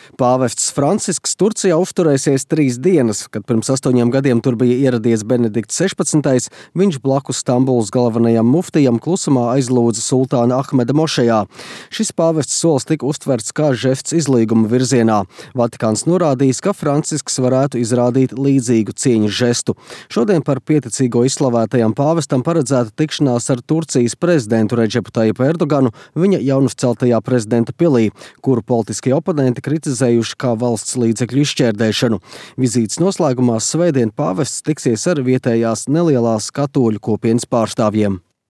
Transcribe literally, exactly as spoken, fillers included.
Pāvests Francisks Turcijā uzturēsies trīs dienas, kad pirms astoņiem gadiem tur bija ieradies Benedikts sešpadsmitais, viņš blakus Stambulas galvenajam muftijam klusumā aizlūdza sultāna Ahmeda mošejā. Šis pāvests solis tika uztverts kā žests izlīguma virzienā. Vatikāns norādījis, ka Francisks varētu izrādīt līdzīgu cieņas žestu. Šodien par pieticīgo izslavētajam pāvestam paredzēta tikšanās ar Turcijas prezidentu Redžepu Tajipu Erdoganu viņa jaunuzceltajā prezidenta pilī, kuru politiskie oponenti kritizējuši kā valsts līdzekļu izšķērdēšanu. Vizītes noslēgumā svētdien pāvests tiksies ar vietējās nelielās katoļu kopienas pārstāvjiem.